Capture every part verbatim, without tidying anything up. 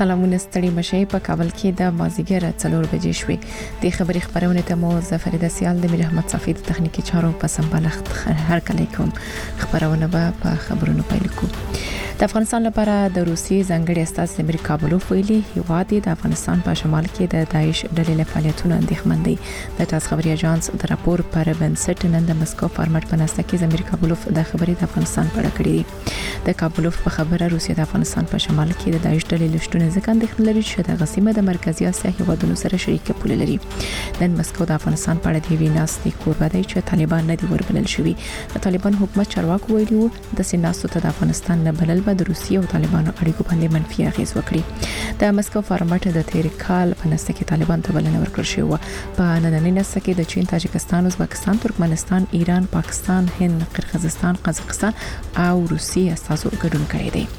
سلامونه ستړي مشه په کابل کې د مازیګر څلور بجې شوې د خبري خبرونه ته مو ظفر د سیال د میر احمد صافی د تخنیکی چارو په سمبالښت هر کله کوم خبرونه به په خبرونو پیل کو. د افغانستان لپاره د روسي ځنګړي استاد امیر کابلوف ویلي هیواد د افغانستان په شمال کې د داعش ډلې فعالیتونو اندېښمن دي. د تاس خبري اژانس د راپور پر بنسټ نن د مسکو فارمټ په ناسته کې امیر کابلوف د خبري د افغانستان په اړه کړی. د کابلوف په خبره روسیا د افغانستان په شمال کې د داعش ډلې لشتونه ځکه اندېښنه لري چې د غسیمه د مرکزی اسیا هیوادونو سره شریک پول لري. نن مسکو د افغانستان په اړه د ویناستي کوربه دی چې طالبان نه دی وربلل شوی. د طالبان حکومت چارواکو ویلي د سیناستو ته د افغانستان نه بلل به د روسیې او طالبانو اړیکو باندې منفي اغیز وکړي. د مسکو فارمټ د تیر کال په نسته کې طالبان ته بلنه ورکړل شوې. په نننۍ نسته کې د چین، تاجکستان، ازبکستان، ترکمنستان، ایران، پاکستان، هند، قرغیزستان، قزاقستان او روسیې استازو ګډون کړی دی.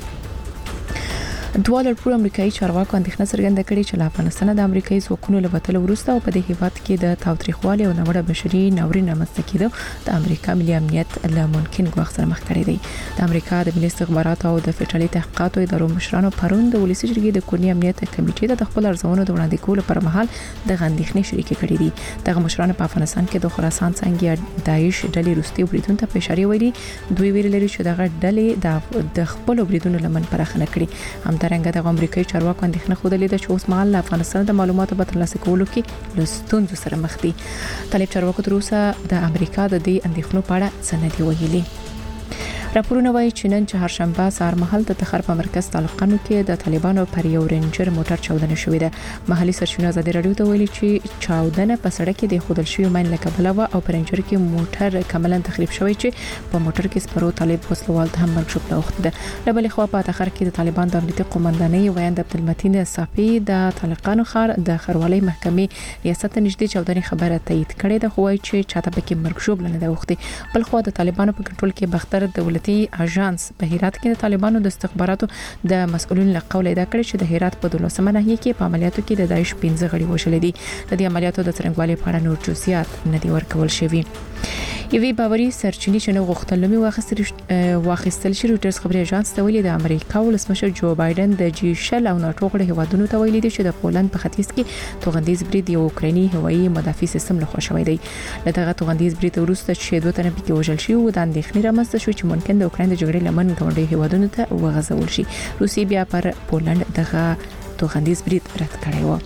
دوه لړپور امریکایي چارواکو اندېښنه څرګنده کړې چې له افغانستان د امریکایي ځواکونو له وتلو وروسته او په دې هیواد کې د تاوتریخوالي او ناوړه بشري ناورین رامنځته کېدو د امریکا ملي امنیت له ممکن ګواښ سره مخ کړی دی. د امریکا د ملي استخباراتو او د فدرالي تحقیقاتو ادارو مشرانو پرون د ولسی جرګې د کورنی امنیت کمیټې ته د خپل ارزونو د وړاندې کولو پر مهال د غندښنې شریک کړې دي. دغه مشرانو په افغانستان کې د خراسان څنګه داعش ډلې روسي بریدون ته اشاره ویلي. دوی ویل لري چې دغه ډلې د خپل بریدونو لمن پراخ نه کړي. همدارنګه د امریکایي چارواکو اندېښنه خوده لیده چې اوس مهال له افغانستان د معلوماتو په ترلاسه کولو کې له ستونزو سره مخ دي. طالب چارواکو تر اوسه د امریکا د دې اندېښنو په اړه څه نه دی ویلي. راپورونه وايي چې نن چهارشنبه سهار مهال د تخار په مرکز تعلقانو کې د طالبانو پر یو رینجر موټر چاودنه شوې ده. محلي سرچینو ازادي رادیو ته ویلي چې چاودنه په سړک کې د خودل شوی ماین لکه بلوا او پر رینجر کې موټر کاملا تخریب شوی چې په موټر کې سپرو طالب وسلوال ته هم مرګ شو پلوخت ده. له بلې خوا په تخار کې د طالبان د امنیتي قومندانۍ ویاند عبدالمتین صافی د طالقانو خار د خروالي محکمې ریاست نږدې چاودنې خبره تایید کړې ده، خو وايي چې چاته پکې مرګ شو بلنه ده وخته. بل خو د طالبانو په کنټرول کې بختر دولتي اژانس په هرات کې د طالبانو د استخباراتو د مسؤلین له قوله دا کړی چې د هرات په دولسمه ناحیه کې په عملیاتو کې د داعش پنځه غړي وشل دي. د دې عملیاتو د څرنګوالي په اړه نور جزئیات نه دی ورکول شوی. یوې باوري سرچینې چې نو غوښتل لومي واخیستل واخیستل شي روټرز خبري اژانس ته ویلي د امریکا ولسمشر جو بایدن د جی شل او ناتو غړي هیوادونو ته ویلي دي چې د پولند په ختیځ کې توغندیز برید یو اوکراني هوایي مدافع سیستم له خوا شوی دی. دغه توغندیز برید وروسته چې دوه تنه پکې وژل شي او د اندېښنې رامنځته شو چې ممکن د اوکران د جګړې لمن ګاونډي هیوادونو ته وغځول شي. روسي بیا پر پولند دغه توغندیز برید رد کړی و.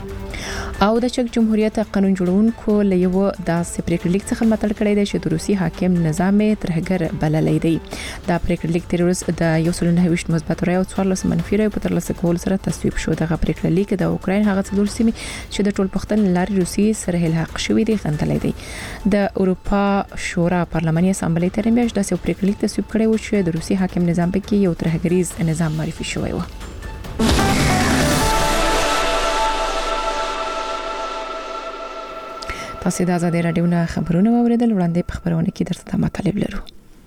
او د چک جمهوریت قانون جوړونکو له یو داسې پریکړه لیک څخه مطلب کړی دی چې د روسي حاکم نظام ترهګر بللی دی. دا پریکړه لیک تر اوسه د یو سل نه ویشت مثبت رای او څوارلس منفي رای په ترلاسه کول سره تصویب شو. دغه پریکړه لیک د اوکرين هغه څلور سیمې چې د ټول پښتون لاري روسي سره الحاق شوې دي غندلې دي. د اروپا شورا پارلماني اسامبلې تر میاشت داسې پریکړه لیک تصویب کړی و چې د روسي حاکم نظام په کې یو ترهګریز نظام معرفي شوی و. تاسو د آزادۍ رادیو نه خبرونه واوریدل. وړاندې په خبرونه کې درته مطالب لرو.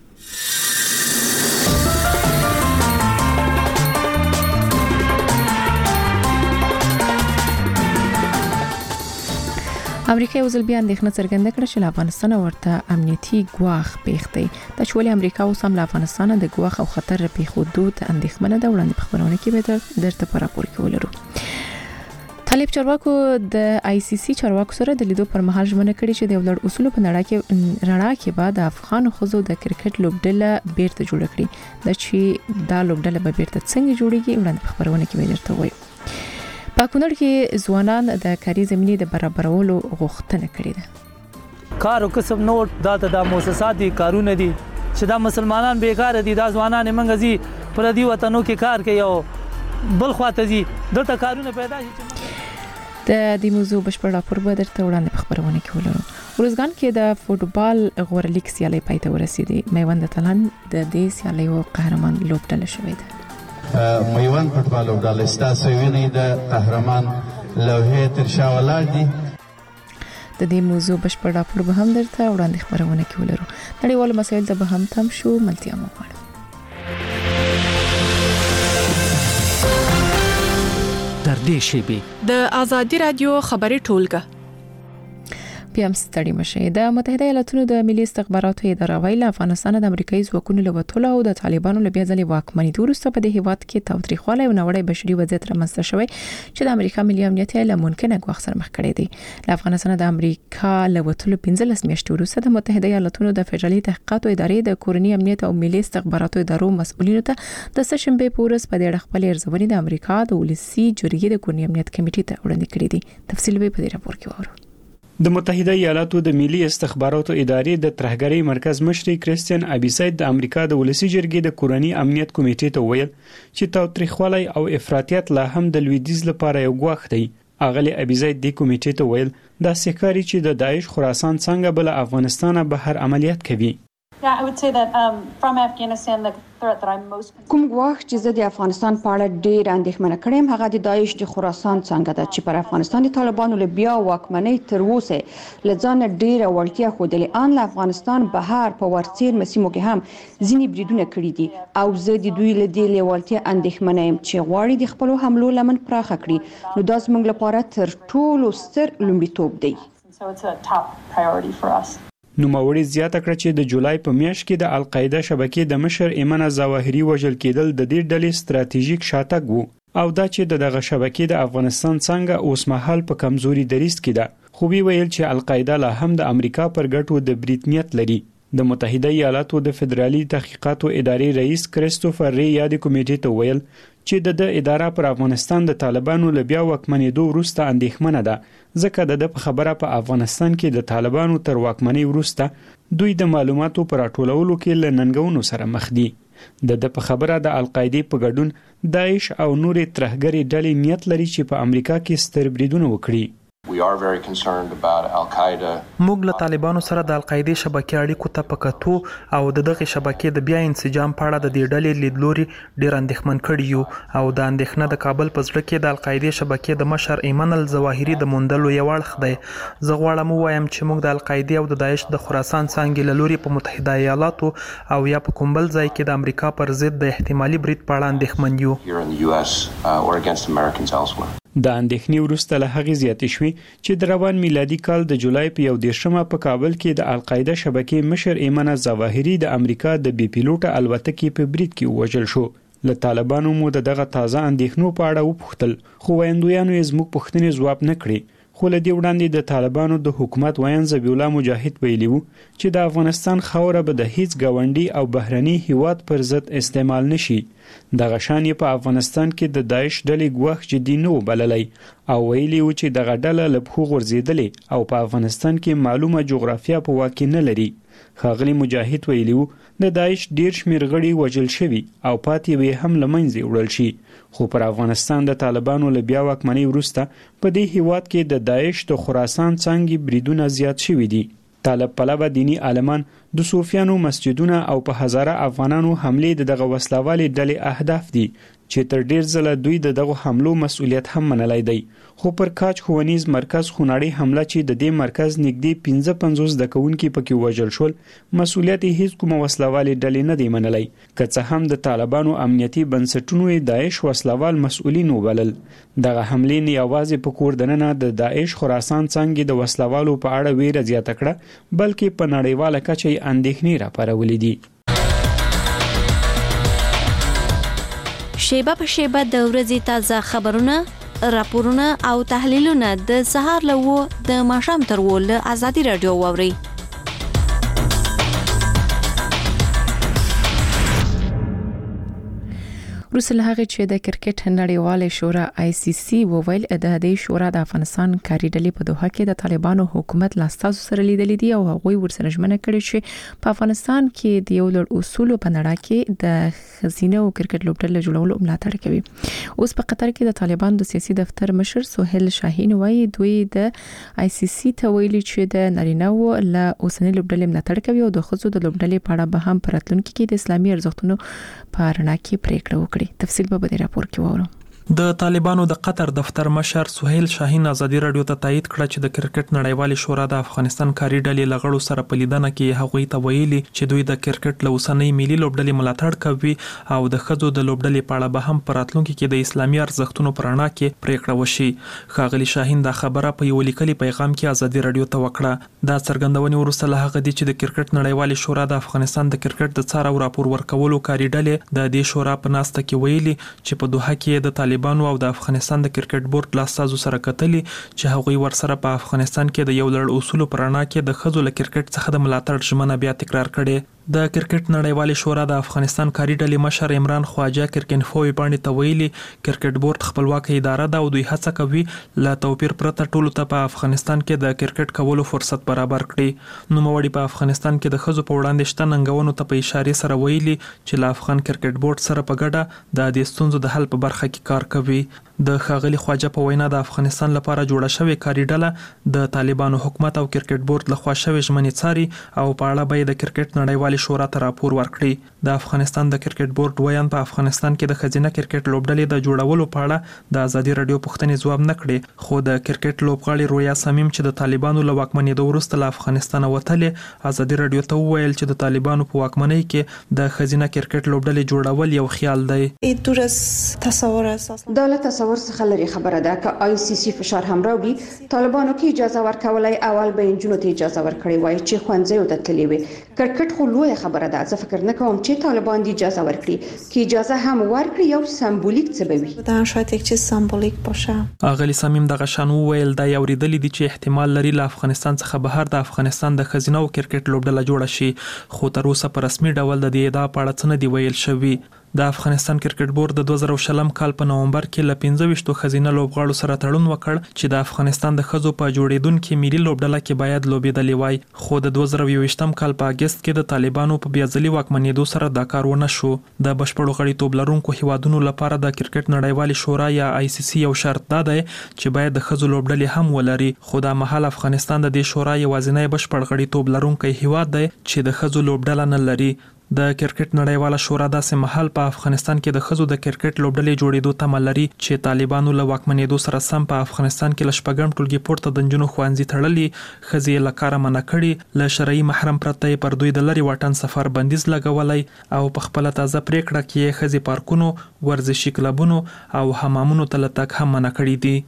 امریکا یو ځل بیا اندېښنه څرګنده کړه چې افغانستان ورته امنیتي ګواښ پیښ دی. د چولې امریکا اوس هم له افغانستان د ګواښ او خطر پیښودو ته اندېښمنه ده. وړاندې په خبرونه کې به درته په راپور کې ولرو. طالب چارواکو د آی سی سی چارواکو سره د لیدو پر مهال ژمنه کړې چې د ولر اصول په نړۍ کې رڼا کې بعد افغان خزو د کرکټ لوبډله بیرته جوړ کړي. د چې دا لوبډله به بیرته څنګه جوړیږي وړاندې په خبرونه کې به درته وایو. په کونړ کې ځوانان د کاري زمینې د برابرولو غوښتنه کړې ده. کار او کسب نور دا د مؤسسات دي کارونه دي چې دا مسلمانان بیکاره دي. دا ځوانان منګزي پر دې وطنو کې کار کوي او بل خواته دي دلته کارونه پیدا شي. د دې موضوع بشپړ راپور به درته وړاندې په خبرونه کې ولرو. ورزګان کې د فوټبال غورلیګ سیالي پای ته ورسېدې. میوند تلان د دې سیالیو قهرمان لوبډله شوې ده. میوند فوټبال لوبډله ستاسو ویني د قهرمان لوحې تر شا ولاړ دي. د دې موضوع بشپړ راپور به هم درته وړاندې خبرونه کې ولرو. نړیوال مسایل ته به هم تم شو. ملتیا مو غواړو. در دې شیبې د آزادۍ رادیو خبري ټولګه بیا هم ستړي مشه. د متحده ایالاتونو د ملي استخباراتو اداره ویل افغانستان د امریکایي ځواکونو له وټولو او د طالبانو له بیا ځلې واکمنۍ وروسته په دې هیواد کې تاوتریخوالی او نوړی بشري وضعیت رامنځته شوی چې د امریکا ملي امنیت له ممکنه ګواښ سره مخ کړی دی. له افغانستان د امریکا له وټولو پنځلس میاشتې وروسته د متحده ایالاتونو د فدرالي تحقیقاتو ادارې د کورنی امنیت او ملي استخباراتو ادارو مسؤلینو ته د سشنبه پورس په دې اړه خپل ارزونې د امریکا د ولسی جرګې د کورنی امنیت کمیټې ته وړاندې کړې دي. تفصیل به په دې راپور کې وورو. د متحده ایالاتو د ملي استخباراتو ادارې د ترهګرۍ مرکز مشر کریستین ابیساید د امریکا د ولسی جرګې د کورنی امنیت کمیټې ته ویل چې تاوتریخوالی او افراطیت لا هم د لویدیځ لپاره یو ګواښ دی. اغلی ابیزاید د کمیټې ته ویل دا سکاري چې د داعش خراسان څنګه بل افغانستان بهر عملیات کوي. Yeah, I would say that um, from Afghanistan, the threat that I'm most... کوم ګواښ چې زه د افغانستان په اړه ډېر اندېښمنه کړم هغه د داعش د خراسان څنګه ده چې پر افغانستان د طالبانو له بیا واکمنۍ تر اوسه له ځان ډېره وړتیا ښودلې. ان له افغانستان بهر په ورڅیر مسیمو کې هم ځینې بریدونه کړي دي او زه د دوی له دې لیوالتیا اندېښمنه یم چې غواړي د خپلو حملو لمن پراخه کړي. نو دا زموږ لپاره تر ټولو ستر لومړیتوب دی. So it's a top priority for us. نوموړي زیاته کړه چې د جولای په میاشت کې د القاعده شبکې د مشر ایمن ظواهري وژل کېدل د دې ډلې ستراتیژیک شاتګ وو او دا چې دغه شبکې د افغانستان څنګه اوس مهال په کمزوري دریځ کې ده. خو وی ویل چې القاعده لا هم د امریکا پر ګټو د برید نیت لري. د متحده ایالاتو د فدرالي تحقیقاتو ادارې رئیس کریستوفر ری یاد کمیټې ته ویل چې د اداره پر افغانستان د طالبانو له بیا واکمنېدو وروسته اندېښمنه ده ځکه د خبره په افغانستان کې د طالبانو تر واکمنۍ وروسته دوی د معلوماتو پر راټولولو کې له ننګونو سره مخ دي. د د خبره د القاعده په ګډون داعش او نورې ترهګرې ډلې نیت لري چې په امریکا کې ستر بریدونه وکړي. We are very concerned about Al-Qaeda. موږ له طالبانو سره د القاعده شبکې اړیکو ته پکاتو او د دغه شبکې د بیا انسجام په اړه د دې ډلې لیدلوري ډیر اندېښمن کړي یو او د اندېښنه د کابل په ځړ کې د القاعده شبکې د مشر ایمن الظواهري د موندلو یو اړخ دی. زه غواړم وایم چې موږ د القاعده او د داعش د خراسان څنګه له لوري په متحده ایالاتو او یا په کوم بل ځای کې د امریکا پر ضد د احتمالي برید په اړه اندېښمن یو. Here in the U S uh, or against Americans elsewhere. د اندېښنې وروسته له هغې زیاتې شوې چې د روان میلادي کال د جولای په یو دېرشمه په کابل کې د القاعده شبکې مشر ایمن ظواهري د امریکا د بي پیلوټه الوتکې په برید کې ووژل شو. له طالبانو مو دغه تازه اندېښنو په اړه وپوښتل خو ویندویانو یې زموږ پوښتنې ځواب نه کړې. خو له دې وړاندې د طالبانو د حکومت ویان ذبیح الله مجاهد ویلي وو چې د افغانستان خاوره به د هیڅ ګاونډي او بهرني هیواد پر ضد استعمال نشي. دغه شان په افغانستان کې د داعش ډلې ګواښ جدي نه وبللی او ویلي و چې دغه ډله له پښو غورځېدلې او په افغانستان کې معلومه جغرافیه په واقع نه لري. ښاغلي مجاهد ویلي و د داعش ډیر شمیر غړي وژل شوي او پاتې وي هم له منځه وړل شي. خو پر افغانستان د طالبانو له بیا واکمنۍ وروسته په دې هیواد کې د داعش د خراسان څنګه بریدونه زیات شوي دي. طالب پلوه دینی عالمان د صوفیانو مسجدونه او په هزاره افغانانو حمله دغه وسلوالي ډلې اهداف دي چې تر ډیر ځله دوی دغه حملو مسؤلیت هم منلای دی. خو پر کاج ښوونیز مرکز خونړی حمله چې د دې مرکز نږدې پنځه پنځوس د کوونکي پکې وژل شول مسؤلیت هیڅ کومه وسلوالي ډلې نه دی منلای که څه هم د طالبانو امنیتي بنسټونو داعش وسلوال مسؤلین وبلل. دغه حمله نه یوازې په کور دننه د داعش خراسان څنګه د وسلوالو په اړه ویره زیاته کړه بلکې په نړیواله کچه اندېښنې راپارولې دي. شیبه په شیبه د ورځې تازه خبرونه، راپورونه او تحلیلونه د سهار له و د ماښام تر و له ازادي رادیو واوري. وروسته له هغې چې د کرکټ نړیوالې شورا آی سی سی وویل د دې شورا د افغانستان کاري ډلې په دوحه کې د طالبانو حکومت له استازو سره لیدلي دي او هغوی ورسره ژمنه کړې چې په افغانستان کې د یو لړ اصولو په نړۍ کې د ښځینه او کرکټ لوبډلې جوړولو ملاتړ کوي. اوس په قطر کې د طالبانو د سیاسي دفتر مشر سهیل شاهین وایي دوی د آی سی سی ته ویلي چې د نارینه‌و له اوسنۍ لوبډلې ملاتړ کوي او د ښځو د لوبډلې په اړه به هم په راتلونکي کې د اسلامي ارزښتونو په رڼا کې پریکړه وکړي. تفصیل به په دې راپور کې وورو. د طالبانو د قطر دفتر مشر سهیل شاهین ازادي رادیو ته تایید کړ چې د کرکټ نړیوالې شورا د افغانستان کاري ډلې لغړو سره په لیدنه کې هغوی ته ویلي چې دوی د کرکټ له اوسنۍ ملي لوبډلې ملاتړ کوي او د ښځو د لوبډلې په اړه به هم په راتلونکي کې د اسلامي ارزښتونو په رڼا کې پریکړه وشي. ښاغلي شاهین دا خبره په یو لیکلي پیغام کې ازادي رادیو ته وکړه. دا څرګندونې وروسته له هغه دي چې د کرکټ نړیوالې شورا د افغانستان د کرکټ د څار او راپور ورکولو کاري ډلې د دې شورا په ناسته کې ویلي چې په دوحه کې د طالبانو او د افغانستان د کرکټ بورډ له استازو سره کتلي چې هغوی ورسره په افغانستان کې د یو لړ اصولو پر رڼا کې د ښځو له کرکټ څخه د ملاتړ ژمنه بیا تکرار کړې. د کرکټ نړیوالې شورا د افغانستان کاري ډلې مشر عمران خواجه کرکنفوی باندې ته ویلي کرکټ بورډ خپلواک اداره ده او دوی هڅه کوي له توپیر پرته ټولو ته په افغانستان کې د کرکټ کولو فرصت برابر کړي. نوموړي په افغانستان کې د ښځو په وړاندې شته ننګونو ته په اشاره سره ویلي چې له افغان کرکټ بورډ سره په ګډه د دې ستونزو د حل په برخه کې کار کوي. د ښاغلي خواجه په وینا د افغانستان لپاره جوړه شوې کاري ډله د طالبانو حکومت او کرکټ بورډ لخوا شوې ژمنې څاري او په اړه به د کرکټ نړیوالې شورا ته راپور ورکړي. د افغانستان د کرکټ بورډ ویان په افغانستان کې د ښځینه کرکټ لوبډلې د جوړولو په اړه د ازادي رادیو پوښتنې ځواب نه کړي، خو د کرکټ لوبغاړي رویا سمیم چې د طالبانو له واکمنېدو وروسته له افغانستان وتلې ازادي رادیو ته وویل چې د طالبانو په واکمنۍ کې د ښځینه کرکټ لوبډلې جوړول یو خیال دی. دا له تصور څخه لري خبره ده که آی سی سی فشار هم راوړي طالبانو کې اجازه ورکولای اول به انجونو ته اجازه ورکړي وای چې ښوونځیو ته تللي وي. کرکټ خو لویه خبره ده. زه فکر نه کوم چې طالبان دې اجازه ورکړي که اجازه هم ورکړي یو سمبولیک څه به وي. دا شاید یک چیز سمبولیک باشه. اغلی سمیم دغه شان وویل دا یو ریدلی دي چې احتمال لري له افغانستان څخه بهر د افغانستان د ښځینه کرکټ لوبډله جوړه شي، خو تر اوسه په رسمي ډول د دې ادعا په اړه څه نه دی ویل شوی. د افغانستان کرکټ بورډ د دوه زره شلم کال په نومبر کې له پنځه ویشتو ښځینه لوبغاړو سره تړون وکړ چې د افغانستان د ښځو په جوړېدونکې ملي لوبډله کې باید لوبېدلې وای، خو د دوه زره یوویشتم کال په اګست کې د طالبانو په بیا ځلي واکمنېدو سره دا کار ونه شو. د بشپړو غړیتوب لرونکو هیوادونو لپاره د کرکټ نړیوالې شورا یا آی سی سی یو شرط دا دی چې باید د ښځو لوبډلې هم ولري، خو دا مهال افغانستان د دې شورا یوازینی بشپړ غړیتوب لرونکی هیواد دی چې د ښځو لوبډله نه لري. د کرکټ نړیواله شورا داسې مهال په افغانستان کې د ښځو د کرکټ لوبډلې جوړېدو تمه لري چې طالبانو له واکمنېدو سره سم په افغانستان کې له شپږم ټولګي پورته د نجونو ښوونځي تړلي، ښځې یې له کاره منع کړي، له شرعي محرم پرته یې پر دوی د لرې واټن سفر بندیز لګولی او په خپله تازه پریکړه کې یې ښځې پارکونو، ورزشي کلبونو او حمامونو ته له تګ هم منع کړي دي.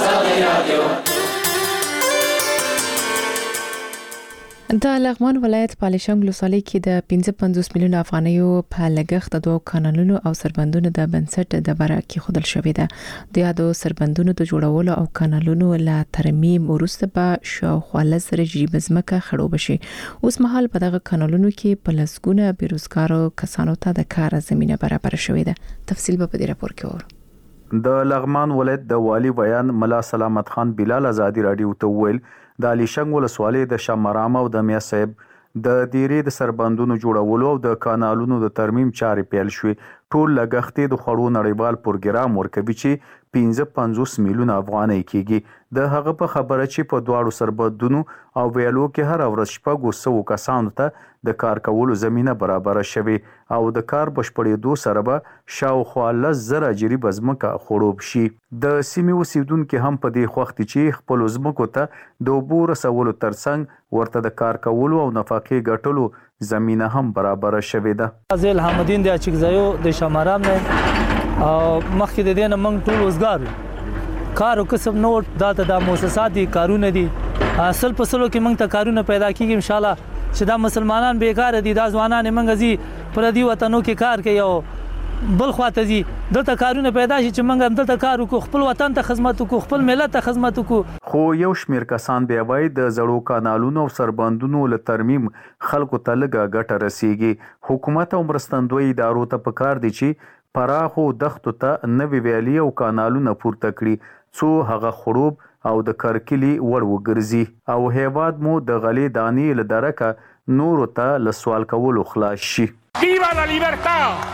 د لغمان ولایت پالیشنګ ولسوالۍ کې د پنځه پنځوس میلیون افغانیو په لګښت د دوه کانالونو او سربندونو د بنسټ د بره کې خودل شوې ده. د یادو سربندونو د جوړولو او کانالونو له ترمیم وروسته به شاوخوا لس زره جریب ځمکه خړوب شي. اوس مهال په دغه کانالونو کې په لسګونه بیروزګارو کسانو ته د کار زمينه برابر شوې ده. تفصیل به په دې راپور کې اورو. د لغمان ولایت د والی بیان ملا سلامت خان بلال ازادي رادیو ته ویل د علیشنګ ولسوالۍ د شمرام او د میا صاحب د دیرې د سربندونو جوړولو او د کانالونو د ترمیم چارې پیل شوې. ټول لګښت د خړو نړیوال پروګرام ورکوي چې پنځه پنځوس میلیون افغانۍ کېږي. د هغه په خبره چې په دواړو سربندونو او ویالو کې هر ورځ شپږو سوو کسانو ته د کار کولو زمینه برابر شوي او د کار بشپړېدو سره به شاوخوا لس زره جریب ځمکه خړوب شي. د سیمې اوسیدونکي هم په دې خوښ دي چې خپلو ځمکو ته د اوبو رسولو ترڅنګ ورته د کار کولو او نفقې ګټلو زمینه هم برابر شوې ده. زیل حمدین د اچکزایو د شمارام نه او مخکې د دې نه موږ ټول وزګار کار او کسب نو دا د مؤسسات دي کارونه دي اصل په سلو کې موږ ته کارونه پیدا کیږي ان شاء الله چې دا مسلمانان بیکار دي دا ځوانان موږ زی پر دی وطنو کې کار کوي او بل خواته زی دلته کارونه پیدا شي چې موږ دلته کار وکړو خپل وطن ته خدمت وکړو خپل ملت ته خدمت وکړو. خو یو شمیر کسان بیا وایي د زړو کانالونو او سربندونو له ترمیم خلکو ته لږه ګټه رسیږي. حکومت او مرستندوی ادارو ته پکار دي چې پراخو دښتو ته نوې ویالې او کانالونه پورته کړي څو هغه خړوب او د کرکلي وړ وګرځي او هیواد مو د غلې دانې له درکه نورو ته له سوال کولو خلاص شي. ویوا لا لیبرتا!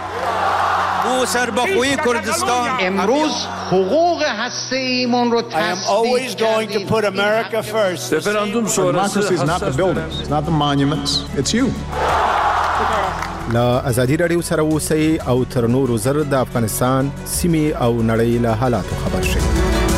او سربخوی کردستان امروز حقوق هسته‌ایمون رو تصدیق کردیم. Referendum sonrası is not the buildings, it's not the monuments, it's you. لا ازادي رادیو سره اوسئ او تر نورو زر د افغانستان سیمې او نړۍ له حالاتو خبر شئ.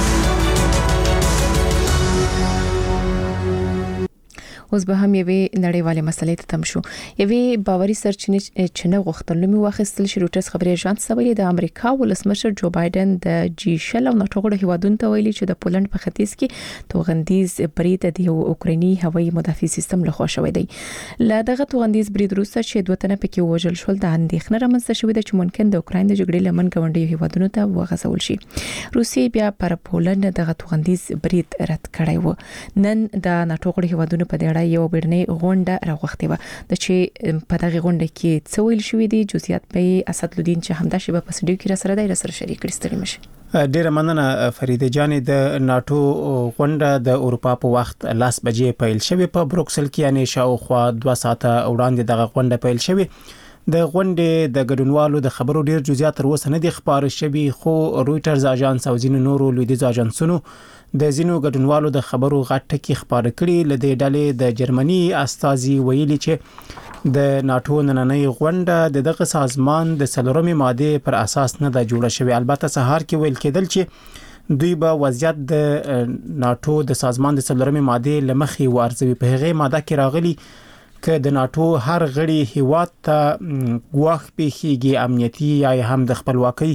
اوس به هم یوې نړیوالې مسلې ته تم شو. یوې باوري سرچینې چې نه غوښتل نومي واخیستل شي روټرز خبري اژانس ویلي د امریکا ولسمشر جو بایدن د جی شل او ناتو غړو هیوادونو ته ویلي چې د پولند په ختیځ کې توغندیز برید د اوکرایني هوایي مدافع سیستم له خوا شوې دی. له دغه توغندیز برید وروسته چې دوه تنه پکې وژل شول د اندېښنه رامنځته شوې ده چې ممکن د اوکراین د جګړې لمن ګاونډي هیوادونو ته وغځول شي. روسیې بیا پر پولند دغه توغندیز برید رد کړی و. نن د ناتو غړو هیوادونو په دې یو بیرنۍ غونډه راغوښتې و د چې په دغه غونډه کې څه ویل شوې دي جزئیات به اسدالدین چې همدا شی په سټډیو کې را سره دی را سره شریک کړي. ستړي مشه. ډیره مننه فریده جانې. د ناتو غونډه د اروپا په وخت لاس بجې پیل شوې په بروکسل کې، یعنی شاوخوا دوه ساعته وړاندې دغه غونډه پیل شوې. د غونډې د ګډونوالو د خبرو ډیر جزئیات تر اوسه نه دي خبره شوي، خو رويټرز اژانس او ځینو نورو لویدیځ اژانسونو د ځینو ګډونوالو د خبرو غټ ټکی خبره کړي. لدې ډلې د جرمني استازي ویلي چې د ناتو نننۍ غونډه د دغه سازمان د څلورمې ماده پر اساس نه ده جوړه شوې. البته سهار کې ویل کېدل چې دوی به وضعیت د ناتو د سازمان د څلورمې ماده لمخې وارزوي. په هغه ماده کې راغلي که د ناتو هر غړي هیواد ته ګواښ پیښیږي امنیتي یا هم د خپلواکۍ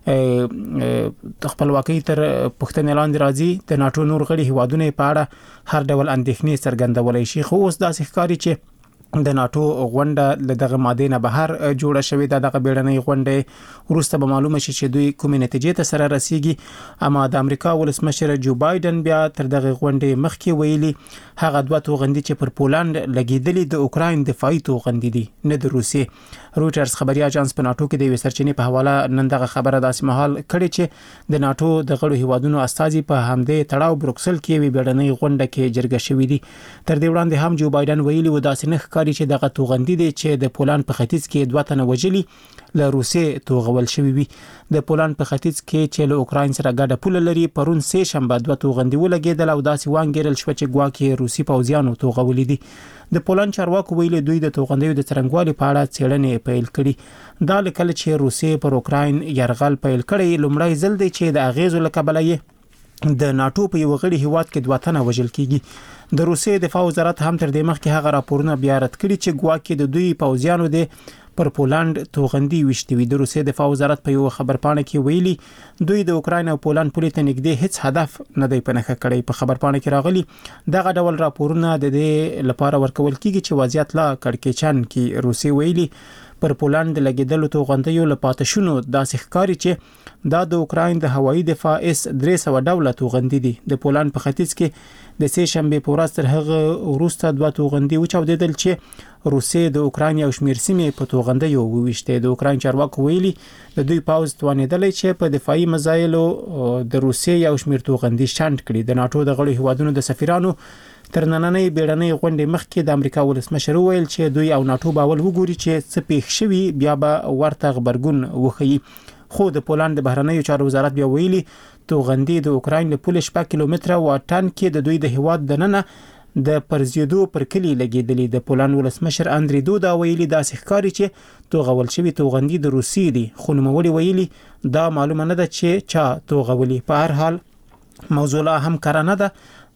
د خپلواکۍ تر پښتنې لاندې راځي، د ناتو نور غړي هیوادونه په اړه هر ډول اندېښنې څرګندولای شي. خو اوس داسې ښکاري چې د ناتو غونډه له دغه ماده نه بهر جوړه شوې ده. دغه بیړنۍ غونډه وروسته به معلومه شي چې دوی کومې نتیجې ته سره رسیږي. اما د امریکا ولسمشر جو بایدن بیا تر دغه غونډې مخکې ویلي هغه دوه توغندي چې پر پولند لګیدلې د اوکراین دفاعي توغندي دي، نه د روسیې. رويټرز خبري اژانس په ناتو کې د ویسرچینې په حواله نن دغه خبره داسې مهال کړي چې د ناتو د غړو هیوادونو استازي په همدې تړاو بروکسل کې وی بیړنۍ غونډه کې جرګه شوې دي. تر دې وړاندې هم جو بایدن ویلي و داسې نه ښکاري چې دغه توغندي دي چې د پولند په ختیځ کې دوه تنه وژلي له روسیې توغول شوی وي. د پولند په ختیځ کې چې له اوکراین سره ګډه پوله لري پرون سه شنبه دوه توغندي ولګېدل او داسې وانګیرل شو چې ګواکې روسي پوځیانو توغولې دي. د پولند چارواکو ویلي دوی د توغندیو د څرنګوالي په اړه څېړنې پیل کړي. دا لکه چې روسیې پر اوکراین يرغل پیل کړي لومړی ځل دی چې د اغیزو لکبل یې د ناتو په یو غړي هیواد کې دوه تنه وژل کیږي. د روسیې دفاع وزارت هم تر دې مخکې هغه راپورونه بیا رد کړي چې ګواکې د دوی پوځیانو د پر پولند توغندي وشتي وي. د روسیې دفاع وزارت په یو خبرپاڼه کې ویلي دوی د اوکراین او پولند پولې ته نږدې هیڅ هدف نه دی پنهخه کړی. په خبرپاڼه کې راغلي دغه ډول راپورونه د دې لپاره ورکول کیږي چې وضعیت لا کړکېچن کې. روسیې ویلي پر پولند لګیدلو توغندیو لپاره شونو داسې ښکاري چې دا د اوکراین د هوایي دفاع اس درې سوه ډوله توغندي دي. د پولند په ختیځ کې د سه شنبه په ورځ تر هغه وروسته دوه توغندي وچاودېدل چې روسیې د اوکراین یو شمېر سیمې په توغندیو وویشتې. د اوکراین چارواکو ویلي د دوی پاوځ توانېدلی چې په دفاعي مزایلو د روسیې یو شمېر توغندي شنډ کړي. د ناتو د غړو هیوادونو د سفیرانو تر نننۍ بیړنۍ غونډې مخکې د امریکا ولسمشر ویل چې دوی او ناتو باول وګوري چې څه پیښ شوي بیا به ورته خبرګون وښيي. خو د پولند د بهرنیو چارو وزارت بیا ویلي توغندي د اوکراین له پولې شپږ کیلومتره واټن کې د دوی د هیواد دننه د پرزیدو پر کلی لګیدلې. د پولند ولسمشر اندری دودا ویلي داسې ښکاري چې توغول شوی توغندي د روسیې دي، خو نوموړي ویلي دا معلومه نه ده چې چا توغولي. په هر حال موضوع لا هم کارانه ده.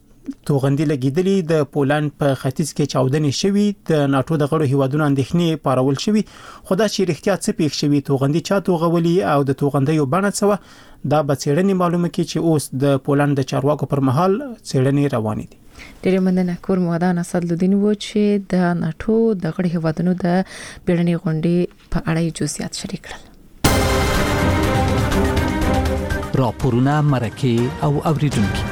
توغندي لګیدلې د پولند په ختیځ کې چاودنې شوي، د ناتو د غړو هیوادونو اندېښنې پارول شوي. خو دا چې رښتیا څه پیښ شوي، توغندي چا توغولي او د توغندیو بڼه څه دا به څېړنې معلومه کړي چې اوس د پولند د چارواکو پر مهال څېړنې روانې دي. ډېر مننه کور مودان اسدالدین و چې د ناتو د غړي هیوادونو د بیړنۍ غونډې په اړه جزئیات شریک کړل. راپورونه مرکه او اوریدونکو.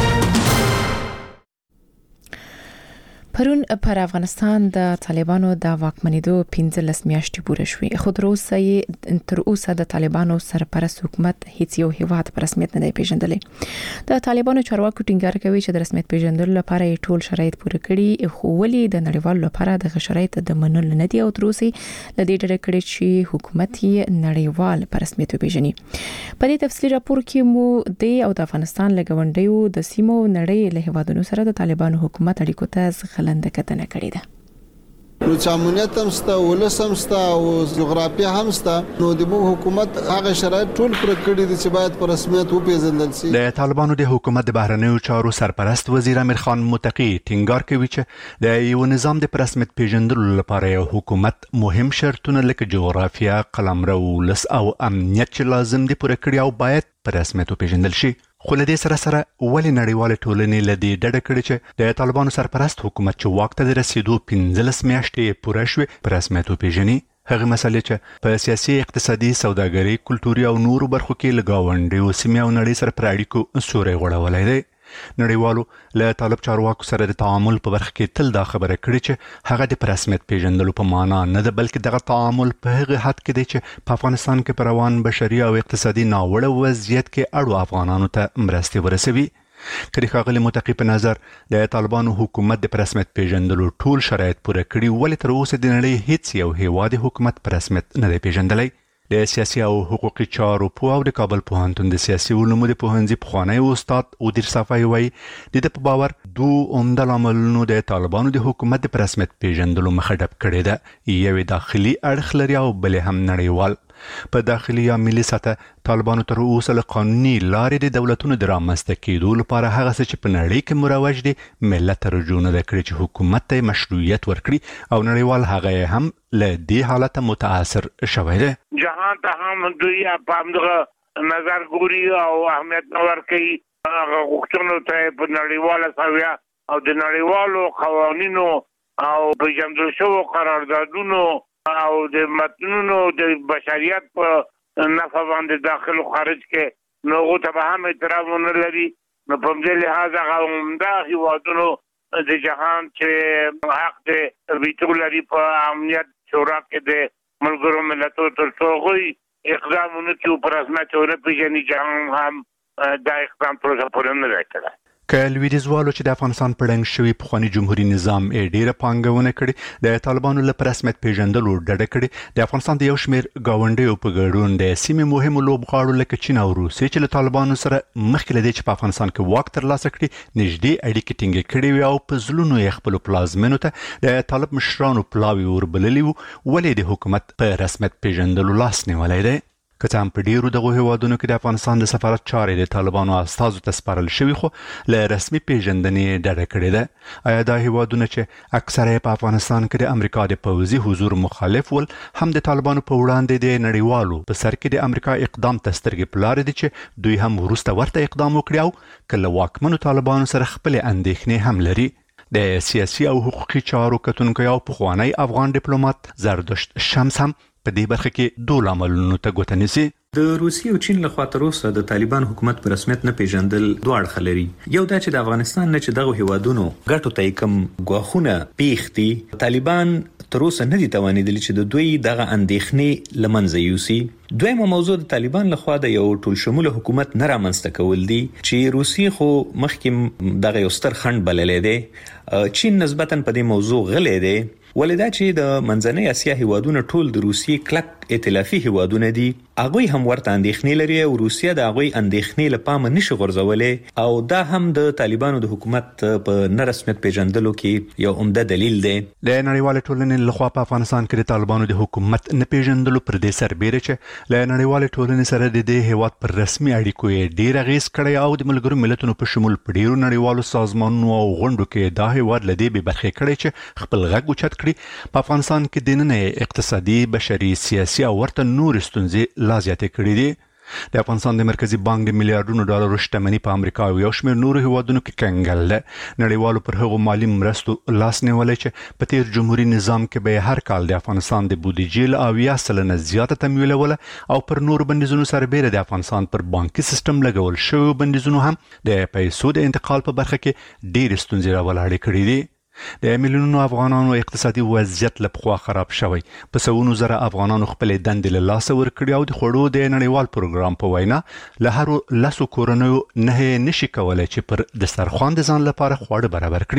پرون پر افغانستان د طالبانو د واکمنېدو پنځلس میاشتې پوره شوې، خو تر اوسه یې تر اوسه د طالبانو سرپرست حکومت هیڅ یو هیواد په رسمیت نه دی پیژندلی. د طالبانو چارواکو ټینګار کوي چې د رسمیت پیژندلو لپاره یې ټول شرایط پوره کړي، خو ولې د نړیوالو لپاره د شرایط د منلو نه دي او تر اوسه لدې ډېر کړي چې حکومت یې نړیوال په رسمیت پیژني. په دې تفصیلي راپور کې مو د او د افغانستان لګونډیو د سیمو نړۍ له هیوادونو سره د طالبانو حکومت اړیکو ته ځغلنده کتنه کړې ده. نو چامونیت هم ستا ولس هم ستا او جغرافیه هم ستا نو د موږ حکومت هغه شرایط ټول پر کړی دي چې باید په رسمیت وپیژندل شي. د طالبانو د حکومت د بهرنیو چارو سرپرست وزیر امیر خان متقی ټینګار کوي چې د یو نظام د رسمیت پیژندلو لپاره یو حکومت مهم شرطونه لکه جغرافیه، قلمرو، ولس او امنیت چې لازم دي پوره کړي او باید په رسمیت وپیژندل شي. خو له دې سره سره ولې نړیوالې ټولنې له دې ډډه کړې چې د طالبانو سرپرست حکومت چې واک ته د رسیدو پنځلس میاشتې پوره شوې په رسمیت وپیژني؟ هغه مسلې چې په سیاسي، اقتصادي، سوداګري، کلتوري او نورو برخو کې له ګاونډیو سیمې او نړۍ سره پر اړیکو سوری غوړولی دی. نړیوالو له طالب چارواکو سره د تعامل په برخه کې تل دا خبره کړې چې هغه د رسمیت پیژندلو په معنا نه ده، بلکې دغه تعامل په هغه حد کې دی چې په افغانستان کې پر روان بشري او اقتصادي ناوړه وضعیت کې اړو افغانانو ته مرستې ورسوي. که د ښاغلي متقي په نظر د طالبانو حکومت د رسمیت پیژندلو ټول شرایط پوره کړي، ولې تر اوسه د نړۍ هیڅ یو هیواد حکومت په رسمیت نه دی پیژندلی؟ د سیاسي او حقوقي چارو پوه او د کابل پوهنتون د سیاسي علومو د پوهنځي پخوانی استاد ودیر صفای وایي د ده په باور دوه عمده لاملونو د طالبانو د حکومت د رسمیت پیژندلو مخه ډب کړې ده. یو داخلي اړخ لري او بل هم نړیوال. په داخلي یا ملي سطح طالبانو تر اوسه له قانوني لارې د دولتونو د رامنځته کېدو لپاره هغه څه چې په نړۍ کې مروج دي ملت ته رجوع نه ده کړې چې حکومت ته مشروعیت ورکړي او نړیوال هغه هم له دې حالته متاثر شوی دی. جهان ته هم دوی په همدغه نظر ګوري او اهمیت نه ورکوي هغه غوښتنو ته په نړیواله سویه او د نړیوالو قوانینو او پیژندل شوو قراردادونو او د متنونو د بشریت په نفع باندې داخل او خارج کې نو هغه ته هم احترام نه لري. نو په دې لحاظ هغه عمده هیوادونو د جهان چې حق د ویټو لري په امنیت شورا کې د ملګرو ملتونو تر څو غوي اقدامونه کوي پر رسمیت ونه پیژني، جهان هم دا اقدام پروسه پوره نه راکړه. که لویدیځوالو چې د افغانستان په ړنګ شوي پخواني جمهوري نظام یې ډېره پانګونه کړې، د طالبانو له رسمیت پیژندلو ډډه کړې، د افغانستان د یو شمېر ګاونډیو په ګډون د سیمې مهمو لوبغاړو لکه چین او روسیې چې له طالبانو سره مخکې له دې چې په افغانستان کې واک ترلاسه کړي نږدې اړیکې ټینګې کړې وي او په زړونو یې خپلو پلازمینو ته د طالب مشرانو پلاوي وربللي وو، ولې د حکومت په رسمیت پیژندلو لاس نیولی دی؟ که څه هم په ډیرو دغو هیوادونو کې د افغانستان د سفارت چارې د طالبانو استازو ته سپارل شوي، خو له رسمي پیژندنې ډډه کړې ده. آیا دا هیوادونه چې اکثره یې په افغانستان کې د امریکا د پوځي حضور مخالف ول هم د طالبانو په وړاندې د نړیوالو په سر کې د امریکا اقدام ته سترګې په لارې دي چې دوی هم وروسته ورته اقدام وکړي او که له واکمنو طالبانو سره خپلې اندېښنې هم لري؟ د سیاسي او حقوقي چارو کتونکی او پخوانی افغان ډیپلوماټ زردشت شمس هم په دې برخه کې دوه لاملونو ته ګوته نیسي. د روسیې او چین لخوا تر اوسه د طالبان حکومت په رسمیت نه پیژندل دوه اړخه لري. یو دا چې د افغانستان نه چې دغه هیوادونو ګټو ته کوم ګواښونه پیښ دي، طالبان تر اوسه نه دي توانیدلي چې د دوی دغه اندېښنې له منځه یوسي. دویمه موضوع د طالبان لخوا د یو ټول شموله حکومت نه رامنځته کول دي چې روسیې خو مخکې دغه یو ستر خنډ بللی دی. چین نسبتاً په دې موضوع غلی دی، ولې دا چې د منځنۍ اسیا هیوادونه ټول د روسیې کلک ائتلافي هیوادونه دي، هغوی هم ورته اندېښنې لري او روسیه د هغوی اندېښنې له پامه نشي غورځولی او دا هم د طالبانو د حکومت په نه رسمیت پیژندلو کې یو عمده دلیل دی. د نړیوالې ټولنې لخوا په افغانستان کې د طالبانو د حکومت نه پیژندلو پر دې سربیره چې له نړیوالې ټولنې سره د دې هیواد پر رسمي اړیکو یې ډېر اغېز کړی او د ملګرو ملتونو په شمول په ډېرو نړیوالو سازمانونو او غونډو کې دا هیواد له دې بې برخې کړی چې خپل غږ اوچت کړي. په افغانستان کې دننه اقتصادي، بشري، سیاسي او ورته نور ستونزې لا زیاتې کړي دي. د افغانستان د مرکزی بانک د میلیارډونو ډالرو شتمنۍ په امریکا او یو شمېر نورو هیوادونو کې کنګل ده. نړیوالو پر هغو مالي مرستو لاس نیولی چې په تیر جمهوري نظام کې به هر کال د افغانستان د بودیجې له اویا سلنه زیاته تمویلوله او پر نورو بندیزونو سربیره د افغانستان پر بانکي سیستم لګول شوي بندیزونو هم د پیسو د انتقال په برخه کې ډېرې ستونزې راولاړې کړي دي. د میلیونونو افغانانو اقتصادي وضعیت له پخوا خراب شوی، په سوونو زره افغانانو خپلې دندې له لاسه ورکړي او د خوړو د نړیوال پروګرام په وینا له هرو لسو کورنیو نه نشي کولی چې پر دسترخوان د ځان لپاره خواړه برابر کړي.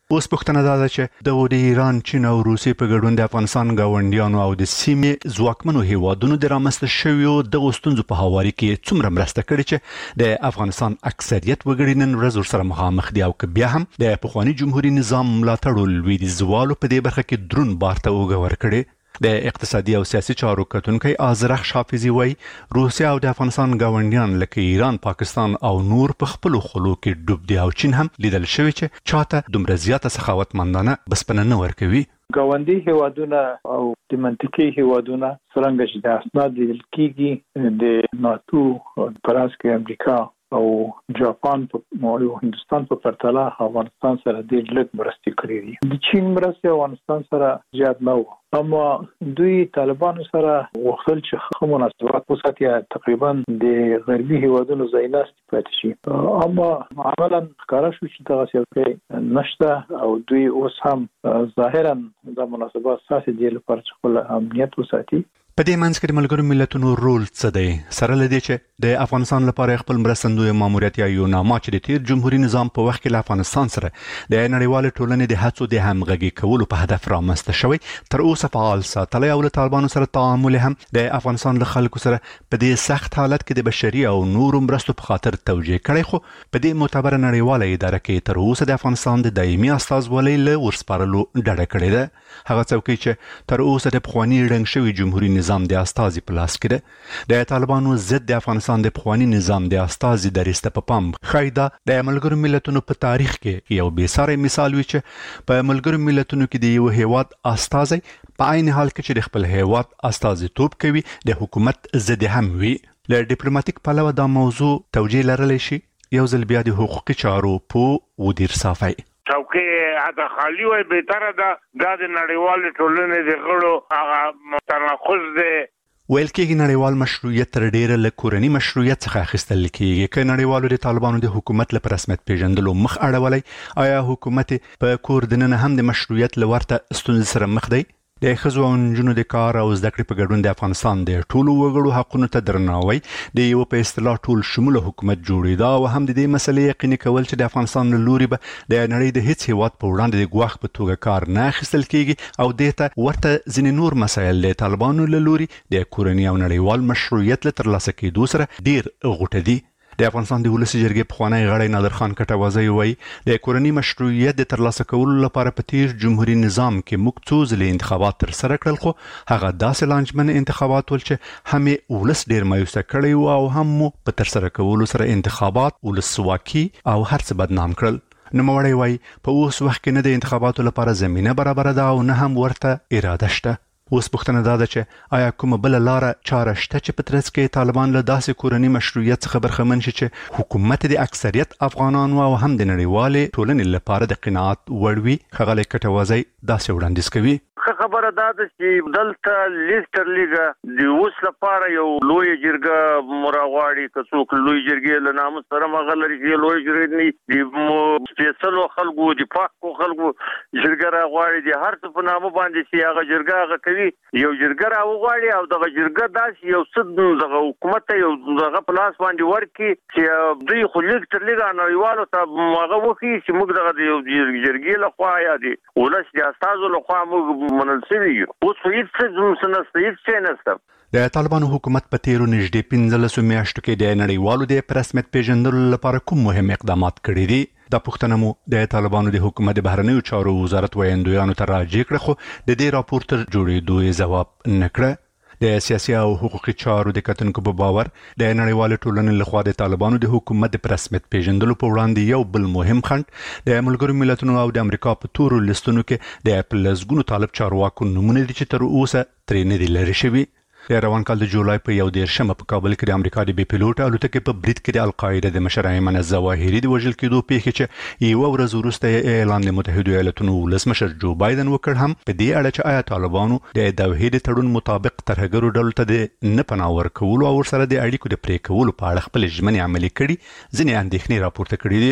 اوس پوښتنه ده چې د ایران، چین او روسیې په ګډون د افغانستان ګاونډیانو او د سیمې ځواکمنو هیوادونو د رامنځته شویو د ستونزو په هواري کې څومره مرسته کړې چې د افغانستان اکثریت وګړي نن ورځ ورسره مخامخ دي، او که بیا هم د پخواني جمهوریت نظام ملاتړو لویدیځوالو په دې برخه کې درون بار ته اوږه ورکړې. د اقتصادي او سیاسي چارو کتونکي آذرخ حافظي وایي روسیا او د افغانستان ګاونډیان لکه ایران، پاکستان او نور په خپلو خلو کې ډوب دي، او چین هم لیدل شوی چې چاته دومره زیاته سخاوتمندانه بسپنه نه ورکوي. ګاونډي هیوادونه او د منطقي هیوادونه څنګه چې د اسناد لیدل کیږي د ناتو پراس کې امریکا او جاپان او هندستان په پرتله افغانستان سره ډېر لږ مرستې کړې دي. د چین مرستې افغانستان سره زیات نه وو، اما دوی طالبانو سره وغوښتل چې ښه مناسبات وساتي، تقریبا د غربي هیوادونو ځای ناستې پاتې شي، اما عملاً ښکاره شو چې دغه څه نشته او دوی اوس هم ظاهراً د مناسبات ساتي دي لپاره چې خپل امنیت وساتي. په دې منځ کې د ملګرو ملتونو رول څه دی؟ سره لدی چې د افغانستان لپاره خپل مرستندوی ماموریت یا یوناما چې د تیر جمهوریت نظام په وخت کې له افغانستان سره د نړیوال ټولنې د هڅو د همغږي کولو په هدف رامنځته شوی، تر اوسه فعال ساتلی او له طالبانو سره تعامل هم د افغانستان له خلکو سره په دې سخت حالت کې د بشري او نورو مرستو په خاطر توجیه کړی، خو په دې معتبره نړیواله اداره کې تر اوسه د افغانستان د دایمي استازولۍ له ورسپارلو ډډه کړې ده. هغه څوکۍ چې تر اوسه د پخواني ړنګ شوي جمهوریت نظام د استازي په لاس کې ده، د طالبانو ضد د افغانستان د پخواني نظام د استازي درسته په پام خایدا د ملګرو ملتونو په تاریخ کې یو بې ساري مثال وي چې په ملګرو ملتونو کې د یو هیواد استازي په عین حال کې چې د خپل هیواد استازي توپ کوي د حکومت ضد هم وي. له ډیپلوماټیک پلوه دا موضوع توجیه لرلی شي. یو ځل بیا د حقوقي چارو په ودیر صافي څوکۍ اته خالی وای به تر دا د نړیوال ټولنې د غړو هغه تناقض دی. ویل کېږي نړیوال مشروعیت تر ډیره له کورني مشروعیت څخه اخیستل کېږي. که نړیوالو د طالبانو د حکومت له رسمیت پیژندلو مخ اړولی، آیا حکومت په کور دننه هم د مشروعیت له ورته ستونزې سره مخ دی؟ د ښځو او نجونو د کار او زده کړې په ګډون د افغانستان د ټولو وګړو حقونو ته درناوی د یو په اصطلاح ټول شموله حکومت جوړېدا، او هم د دې مسلې یقیني کول چې د افغانستان له لوري به د نړۍ د هیڅ هیواد په وړاندې د ګواښ په توګه کار نه اخیستل کېږي، او دې ته ورته ځینې نور مسایل د طالبانو له لوري د کورني او نړیوال مشروعیت له ترلاسه کېدو سره ډیر غوټه دي. د افغانستان د ولسي جرګې پخوانی غړی نادر خان کټوازی وایي د کورني مشروعیت د ترلاسه کولو لپاره په تیر جمهوریت نظام کې موږ څو ځلې انتخابات ترسره کړل، خو هغه داسې لانجمن انتخابات ول چې هم یې ولس ډیر مایوسه کړی و او هم مو په ترسره کولو سره انتخابات ولسواکي او هر څه بدنام کړل. نوموړی وایي په اوس وخت کې نه د انتخاباتو لپاره زمینه برابره ده او نه هم ورته اراده شته. اوس پوښتنه دا ده چې آیا کومه بله لاره چاره شته چې په ترڅ کې طالبان له داسې کورني مشروعیت څخه برخمن شي چې حکومت د اکثریت افغانانو او هم د نړیوالې ټولنې لپاره د قناعت وړ وي؟ ښاغلی کټوازی داسې وړاندیز کوي. خبره دا ده چې دلته لیستر لیګه د اوس لپاره یو لوی جرګه مراغواړي، که څوک لوی جرګې له ناموس سره مغه لري چې لوی جرګې د سپېڅلو خلکو د پاکو خلکو جرګه راغواړي، د هر څه په نامه باندې چې هغه جرګه هغه کوي، یو جرګه راوغواړي او دغه جرګه داسې یو څه دغه حکومت ته یو دغه په لاس باندې ورکړي چې دوی خو لیګ تر لیګه نړیوالو ته هغه وکړي چې موږ دغه د یو جرګې لخوا یا د ولس د استازو لخوا موږ منل شوي یو. اوس خو هېڅ څه نشته، هېڅ شی نشته. د طالبانو حکومت په تیرو نږدې پنځلسو میاشتو کې د نړیوالو د په رسمیت پیژندلو لپاره کوم مهم اقدامات کړي دي؟ دا پوښتنه مو د طالبانو د حکومت د بهرنیو چارو وزارت ویاندویانو ته راجع کړه، خو د دې راپور تر جوړېدو یې ځواب نه کړه. د سیاسي او حقوقي چارو د کتونکو په باور د نړیوال ټولنې لخوا د طالبانو د حکومت د رسمیت پیژندلو په وړاندې یو بل مهم خنډ د ملګرو ملتونو او د امریکا په تورو لیستونو کې د پلسګونو طالب چارواکو نمونه دي چې تر اوسه ترې نه دي لرې شوي. د روان کال د جولای په یو دیرشمه په کابل کې د امریکا د بي پیلوټ الوتکې په برید کې د القاعده د مشر ایمن الظواهري د وژل کېدو پیښې چې یوه ورځ وروسته اعلان د متحدو ایالاتونو ولسمشر جو بایدن وکړ، هم په دې اړه چې آیا طالبانو د دوحې د تړون مطابق ترهګرو ډلو ته د نه پناه ورکولو او ورسره د اړیکو د پرې کولو په اړه خپل ژمنې عملي کړي، ځینې اندېښنې راپورته کړي دي.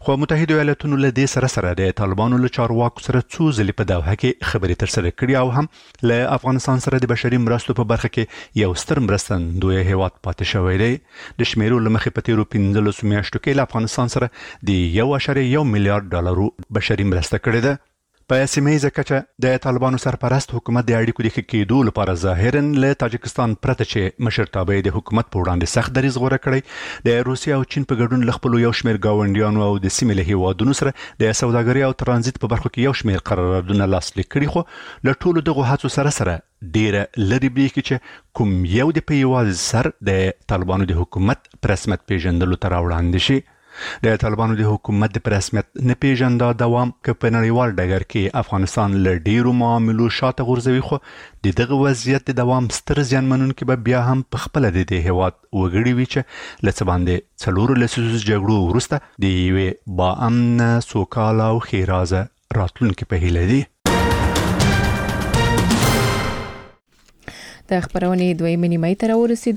خو متحده ایالاتونو له دې سره سره د طالبانو له چارواکو سره څو ځلې په دوحه کې خبرې ترسره کړې او هم له افغانستان سره د بشري مرستو په برخه کې یو ستر مرستندوی هیواد پاتې شوی دی. د شمیرو له مخې په تیرو پنځلسو میاشتو کې له افغانستان سره د یو اعشاریه یو میلیارډ ډالرو بشري مرسته کړې ده. په سیمه کچه د طالبانو سرپرست حکومت د اړیکو د ښه کېدو لپاره ظاهرا له تاجکستان پرته چې مشرتابه د حکومت په وړاندې سخت دریځ غوره کړی د روسیا او چین په ګډون له خپلو یو شمېر ګاونډیانو او د سیمې له هیوادونو سره د سوداګرۍ او ترانزیت په برخو کې یو شمېر قراردادونه لاسلیک کړي، خو له ټولو دغو هڅو سره سره ډیره لري بریښي چې کوم یو د په یوازې سر د طالبانو د حکومت په رسمیت پیژندلو ته راوړاندې شي. د طالبانو د حکومت د رسمیت نه پیژندا دوام که په نړیوال ډګر کې افغانستان له ډیرو معاملو شاته غورځوي، خو د دغه وضعیت د دوام ستر زیانمنونکي به بیا هم په خپل د دې هیواد وګړي وي چې له څه باندې څلورو لسیزو جګړو وروسته د یوې باامنه سوکاله او ښېرازه راتلونکي په هیله دي. د خبرونې دویمې نیمه ته راورسېدو.